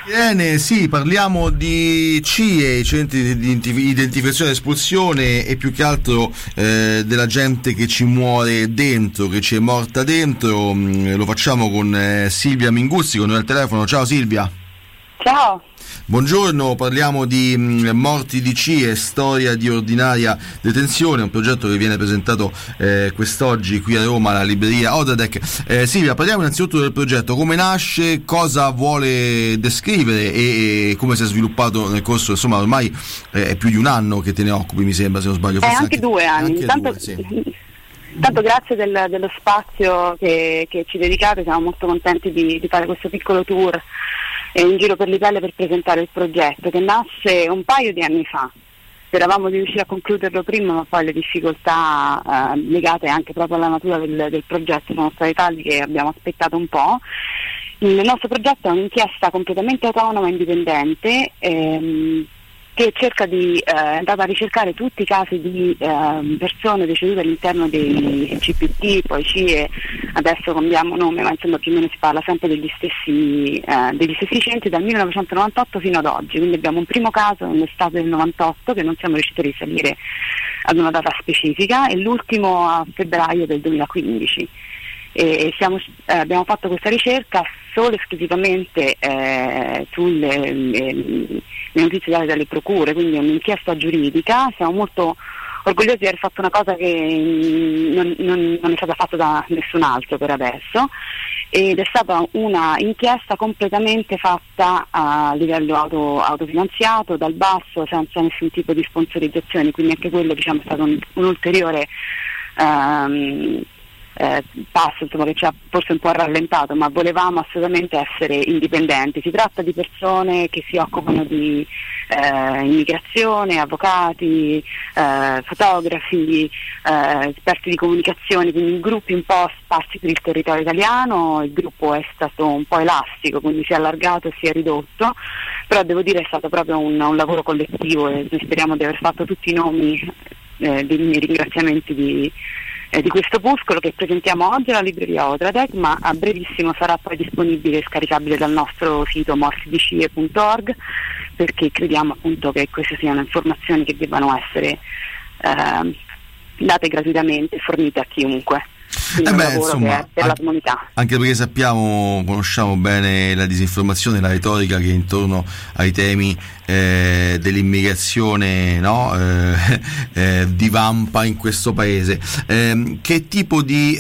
Bene, sì, parliamo di CIE, i centri di identificazione e espulsione, e più che altro della gente che ci muore dentro, che ci è morta dentro. Lo facciamo con Silvia Minguzzi, con noi al telefono. Ciao Silvia. Ciao. Buongiorno, parliamo di morti di CIE, storia di ordinaria detenzione, un progetto che viene presentato quest'oggi qui a Roma alla libreria Odradek. Silvia, parliamo innanzitutto del progetto, come nasce, cosa vuole descrivere e come si è sviluppato nel corso, insomma ormai è più di un anno che te ne occupi, mi sembra, se non sbaglio. Forse anche 2 anni. Tanto grazie dello spazio che ci dedicate, siamo molto contenti di fare questo piccolo tour in giro per l'Italia per presentare il progetto, che nasce un paio di anni fa. Speravamo di riuscire a concluderlo prima, ma poi le difficoltà legate anche proprio alla natura del progetto sono state tali che abbiamo aspettato un po'. Il nostro progetto è un'inchiesta completamente autonoma e indipendente, che cerca è andata a ricercare tutti i casi di persone decedute all'interno dei CPT, poi CIE, adesso cambiamo nome, ma insomma più o meno si parla sempre degli stessi centri dal 1998 fino ad oggi. Quindi abbiamo un primo caso nell'estate del 98 che non siamo riusciti a risalire ad una data specifica, e l'ultimo a febbraio del 2015. E abbiamo fatto questa ricerca solo esclusivamente sulle notizie date dalle procure, quindi è un'inchiesta giuridica. Siamo molto orgogliosi di aver fatto una cosa che non è stata fatta da nessun altro per adesso, ed è stata una inchiesta completamente fatta a livello autofinanziato, dal basso, senza nessun tipo di sponsorizzazione, quindi anche quello, diciamo, è stato un ulteriore passo, insomma, che ci ha forse un po' rallentato, ma volevamo assolutamente essere indipendenti. Si tratta di persone che si occupano di immigrazione, avvocati, fotografi, esperti di comunicazione, quindi gruppi un po' sparsi per il territorio italiano. Il gruppo è stato un po' elastico, quindi si è allargato e si è ridotto, però devo dire è stato proprio un lavoro collettivo, e noi speriamo di aver fatto tutti i nomi dei miei ringraziamenti di questo opuscolo che presentiamo oggi alla libreria Odradek, ma a brevissimo sarà poi disponibile e scaricabile dal nostro sito mortidicie.org, perché crediamo appunto che queste siano informazioni che debbano essere date gratuitamente e fornite a chiunque. Insomma, per la comunità. Anche perché conosciamo bene la disinformazione, la retorica che intorno ai temi dell'immigrazione, no? Divampa in questo paese. Che tipo di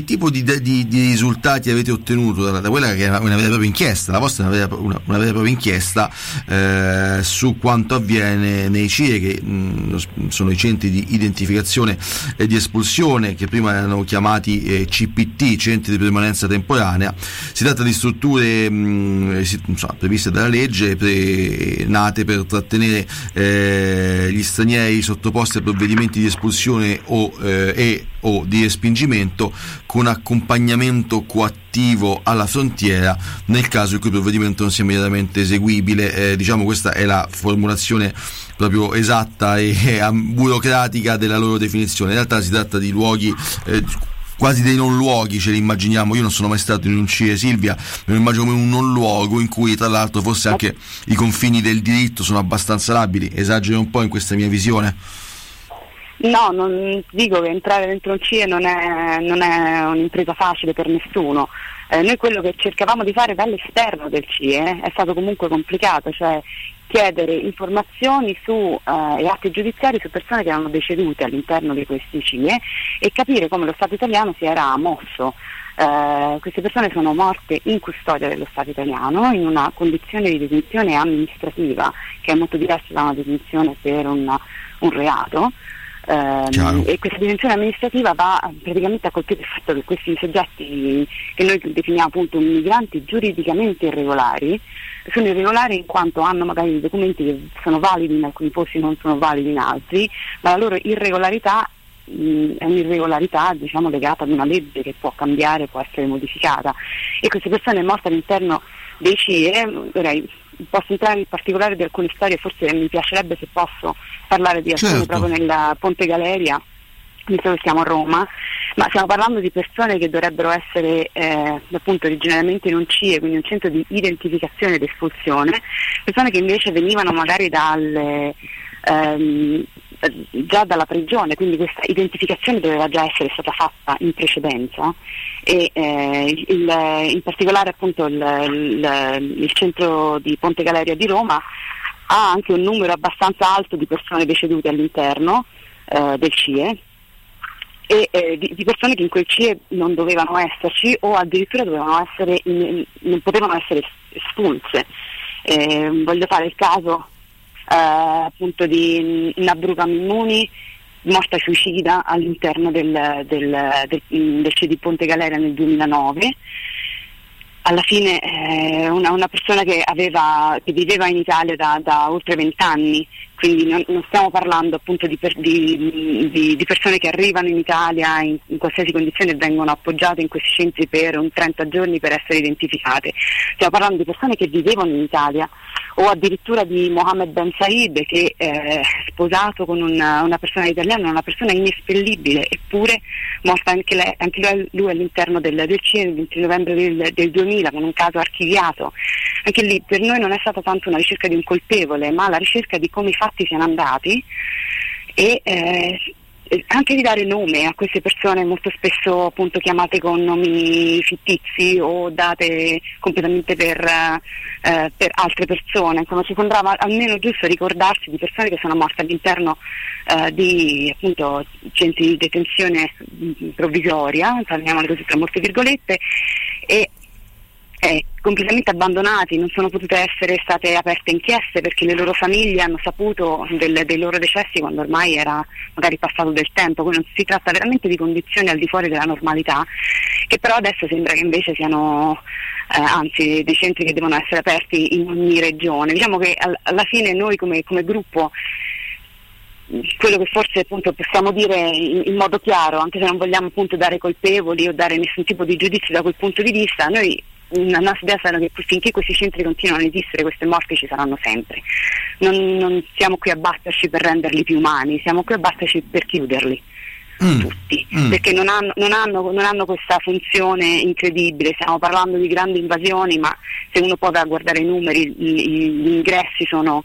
risultati avete ottenuto da quella che era una vera e propria inchiesta? La vostra è una vera e propria inchiesta su quanto avviene nei CIE, che sono i centri di identificazione e di espulsione, che prima erano chiamati CPT, centri di permanenza temporanea. Si tratta di strutture previste dalla legge, nate per trattenere gli stranieri sottoposti a provvedimenti di espulsione o di respingimento, con accompagnamento coattivo alla frontiera nel caso in cui il provvedimento non sia immediatamente eseguibile. Diciamo, questa è la formulazione proprio esatta e burocratica della loro definizione. In realtà si tratta di luoghi quasi dei non luoghi, ce li immaginiamo. Io non sono mai stato in un CIE, Silvia, me lo immagino come un non luogo in cui tra l'altro forse anche i confini del diritto sono abbastanza labili. Esagero un po' in questa mia visione? No, non dico che entrare dentro un CIE non è un'impresa facile per nessuno. Noi quello che cercavamo di fare dall'esterno del CIE è stato comunque complicato, cioè chiedere informazioni e atti giudiziari su persone che erano decedute all'interno di questi CIE e capire come lo Stato italiano si era mosso. Queste persone sono morte in custodia dello Stato italiano, in una condizione di detenzione amministrativa che è molto diversa da una detenzione per un reato. E questa detenzione amministrativa va praticamente a colpire il fatto che questi soggetti, che noi definiamo appunto migranti giuridicamente irregolari, sono irregolari in quanto hanno magari documenti che sono validi in alcuni posti, non sono validi in altri, ma la loro irregolarità è un'irregolarità, diciamo, legata ad una legge che può cambiare, può essere modificata, e queste persone morte all'interno dei CIE, posso entrare in particolare di alcune storie, forse mi piacerebbe se posso parlare di alcune proprio nel Ponte Galeria, visto che siamo a Roma, ma stiamo parlando di persone che dovrebbero essere appunto originariamente in un CIE, quindi un centro di identificazione ed espulsione, persone che invece venivano magari già dalla prigione, quindi questa identificazione doveva già essere stata fatta in precedenza e in particolare appunto il centro di Ponte Galeria di Roma ha anche un numero abbastanza alto di persone decedute all'interno del CIE e di persone che in quel CIE non dovevano esserci o addirittura non potevano essere espulse. Voglio fare il caso appunto di Nabruka Mimmuni, morta suicida all'interno del CIE di Ponte Galeria nel 2009. Alla fine una persona che viveva in Italia da oltre 20 anni, quindi non stiamo parlando appunto di persone che arrivano in Italia in qualsiasi condizione e vengono appoggiate in questi centri per un 30 giorni per essere identificate. Stiamo parlando di persone che vivevano in Italia, o addirittura di Mohammed Ben Said che sposato con una persona italiana, una persona inespellibile, eppure morta anche lui all'interno del CIE il 20 novembre del 2000 con un caso archiviato. Anche lì per noi non è stata tanto una ricerca di un colpevole, ma la ricerca di come i fatti siano andati e anche di dare nome a queste persone molto spesso appunto chiamate con nomi fittizi o date completamente per altre persone. Insomma, ci sembrava almeno giusto ricordarsi di persone che sono morte all'interno di appunto centri di detenzione provvisoria, parliamone così tra molte virgolette, e completamente abbandonati, non sono potute essere state aperte inchieste perché le loro famiglie hanno saputo dei loro decessi quando ormai era magari passato del tempo, quindi si tratta veramente di condizioni al di fuori della normalità, che però adesso sembra che invece siano anzi dei centri che devono essere aperti in ogni regione. Diciamo che alla fine noi come gruppo, quello che forse appunto possiamo dire in modo chiaro, anche se non vogliamo appunto dare colpevoli o dare nessun tipo di giudizio da quel punto di vista, noi la nostra idea sarà che finché questi centri continuano ad esistere, queste morti ci saranno sempre. Non siamo qui a batterci per renderli più umani, siamo qui a batterci per chiuderli tutti, perché non hanno questa funzione incredibile. Stiamo parlando di grandi invasioni, ma se uno poi va a guardare i numeri, gli ingressi sono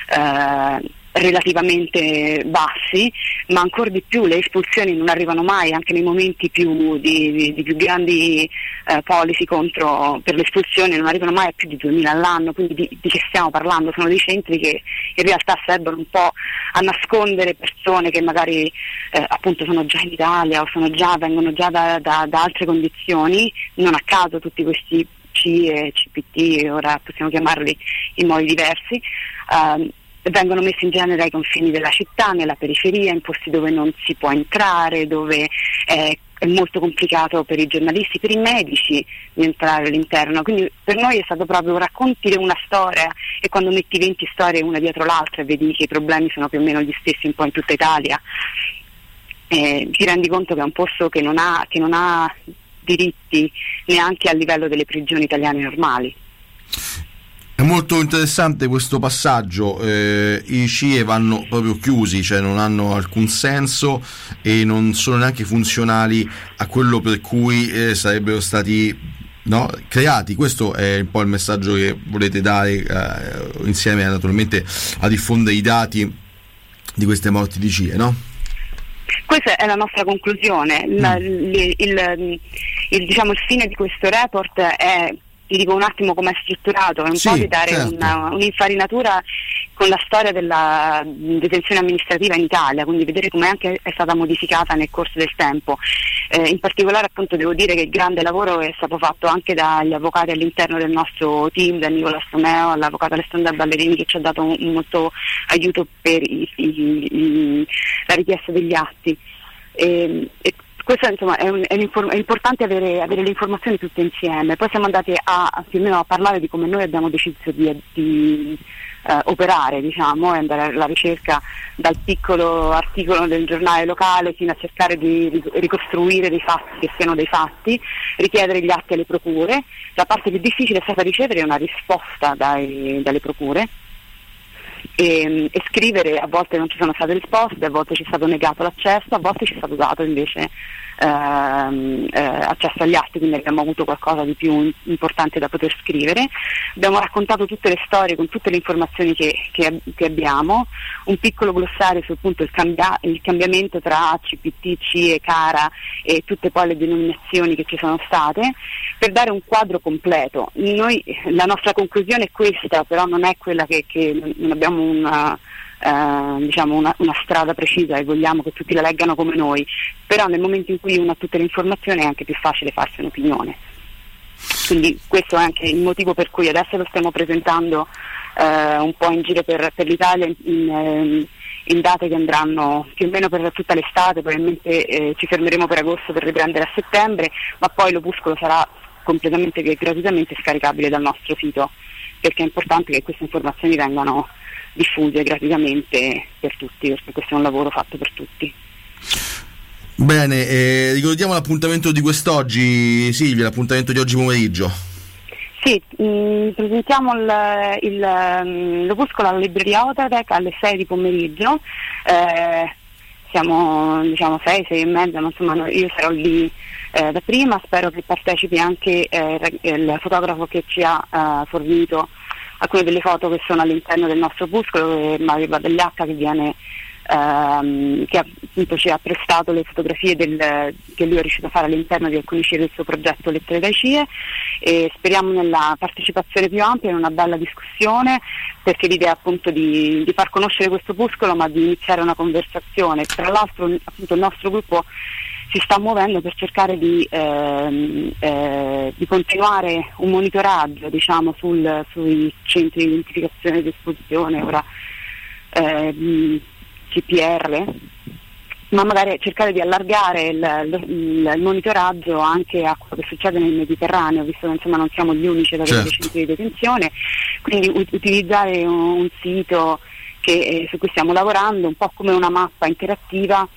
relativamente bassi, ma ancora di più le espulsioni non arrivano mai, anche nei momenti di più grandi policy per l'espulsione non arrivano mai a più di 2000 all'anno. Quindi di che stiamo parlando? Sono dei centri che in realtà servono un po' a nascondere persone che magari appunto sono già in Italia o vengono già da altre condizioni. Non a caso tutti questi CIE, CPT, ora possiamo chiamarli in modi diversi, vengono messi in genere ai confini della città, nella periferia, in posti dove non si può entrare, dove è molto complicato per i giornalisti, per i medici di entrare all'interno. Quindi per noi è stato proprio raccontare una storia, e quando metti 20 storie una dietro l'altra e vedi che i problemi sono più o meno gli stessi un po' in tutta Italia, ti rendi conto che è un posto che non ha diritti neanche a livello delle prigioni italiane normali. È molto interessante questo passaggio, i CIE vanno proprio chiusi, cioè non hanno alcun senso e non sono neanche funzionali a quello per cui sarebbero stati creati. Questo è un po' il messaggio che volete dare insieme naturalmente a diffondere i dati di queste morti di CIE, no? Questa è la nostra conclusione. Il fine di questo report è, ti dico un attimo com'è strutturato, è un po' di dare un'infarinatura con la storia della detenzione amministrativa in Italia, quindi vedere come anche è stata modificata nel corso del tempo. In particolare appunto devo dire che il grande lavoro è stato fatto anche dagli avvocati all'interno del nostro team, da Nicola Stomeo, all'avvocato Alessandra Ballerini, che ci ha dato molto aiuto per la richiesta degli atti. Questo insomma è importante avere le informazioni tutte insieme. Poi siamo andati più o meno a parlare di come noi abbiamo deciso di operare, diciamo, e andare alla ricerca dal piccolo articolo del giornale locale fino a cercare di ricostruire dei fatti che siano dei fatti, richiedere gli atti alle procure. La parte più difficile è stata ricevere una risposta dalle procure, e scrivere. A volte non ci sono state risposte, a volte ci è stato negato l'accesso, a volte ci è stato dato invece accesso agli atti, quindi abbiamo avuto qualcosa di più importante da poter scrivere. Abbiamo raccontato tutte le storie con tutte le informazioni che abbiamo, un piccolo glossario sul punto il cambiamento tra CPT, CIE, CARA e tutte poi le denominazioni che ci sono state, per dare un quadro completo. La nostra conclusione è questa, però non è quella che non abbiamo una strada precisa e vogliamo che tutti la leggano come noi, però nel momento in cui uno ha tutte le informazioni è anche più facile farsi un'opinione. Quindi questo è anche il motivo per cui adesso lo stiamo presentando un po' in giro per l'Italia in date che andranno più o meno per tutta l'estate. Probabilmente ci fermeremo per agosto per riprendere a settembre, ma poi l'opuscolo sarà completamente gratuitamente scaricabile dal nostro sito, perché è importante che queste informazioni vengano diffuse gratuitamente per tutti, perché questo è un lavoro fatto per tutti. Bene, ricordiamo l'appuntamento di quest'oggi, Silvia, l'appuntamento di oggi pomeriggio. Sì, presentiamo l'opuscolo alla libreria Otatec alle 6 di pomeriggio, siamo 6 e mezza, ma insomma io sarò lì da prima. Spero che partecipi anche il fotografo che ci ha fornito alcune delle foto che sono all'interno del nostro opuscolo, Mario Badegliacca, che appunto ci ha prestato le fotografie che lui è riuscito a fare all'interno di alcuni CIE del suo progetto Lettere dai CIE, e speriamo nella partecipazione più ampia, in una bella discussione, perché l'idea è appunto di far conoscere questo opuscolo, ma di iniziare una conversazione. Tra l'altro appunto il nostro gruppo si sta muovendo per cercare di continuare un monitoraggio, diciamo, sui centri di identificazione ed esposizione, ora CPR, ma magari cercare di allargare il monitoraggio anche a quello che succede nel Mediterraneo, visto che insomma non siamo gli unici ad avere dei centri di detenzione, quindi utilizzare un sito su cui stiamo lavorando, un po' come una mappa interattiva,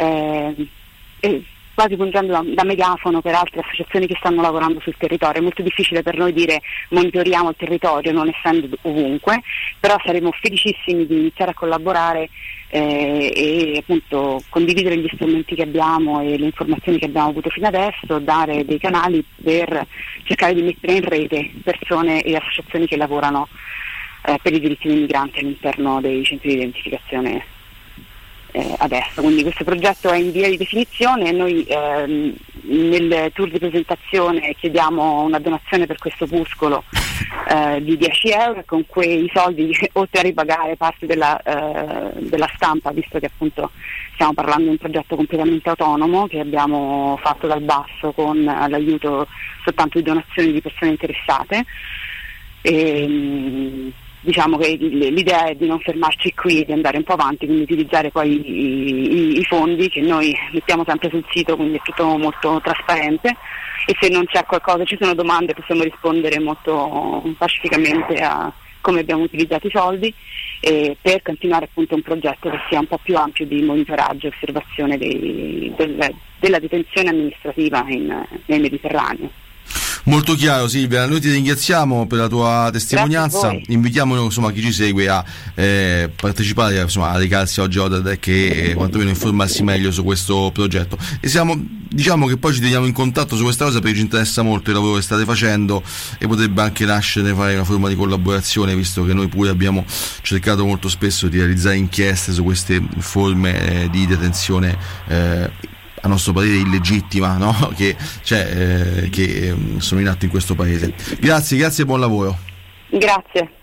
quasi fungendo da megafono per altre associazioni che stanno lavorando sul territorio. È molto difficile per noi dire monitoriamo il territorio, non essendo ovunque, però saremo felicissimi di iniziare a collaborare e appunto condividere gli strumenti che abbiamo e le informazioni che abbiamo avuto fino adesso, dare dei canali per cercare di mettere in rete persone e associazioni che lavorano per i diritti dei migranti all'interno dei centri di identificazione adesso. Quindi questo progetto è in via di definizione e noi nel tour di presentazione chiediamo una donazione per questo opuscolo di 10 euro, e con quei soldi, oltre a ripagare parte della stampa, visto che appunto stiamo parlando di un progetto completamente autonomo che abbiamo fatto dal basso con l'aiuto soltanto di donazioni di persone interessate, diciamo che l'idea è di non fermarci qui, di andare un po' avanti, quindi utilizzare poi i fondi che noi mettiamo sempre sul sito, quindi è tutto molto trasparente, e se non c'è qualcosa, ci sono domande, possiamo rispondere molto pacificamente a come abbiamo utilizzato i soldi, per continuare appunto un progetto che sia un po' più ampio di monitoraggio e osservazione della detenzione amministrativa nel Mediterraneo. Molto chiaro, Silvia, noi ti ringraziamo per la tua testimonianza, invitiamo chi ci segue a partecipare, a recarsi oggi a Otatec e quantomeno informarsi meglio su questo progetto, e diciamo che poi ci teniamo in contatto su questa cosa perché ci interessa molto il lavoro che state facendo e potrebbe anche nascere fare una forma di collaborazione, visto che noi pure abbiamo cercato molto spesso di realizzare inchieste su queste forme di detenzione a nostro parere illegittima, no? che sono in atto in questo paese. Grazie e buon lavoro. Grazie.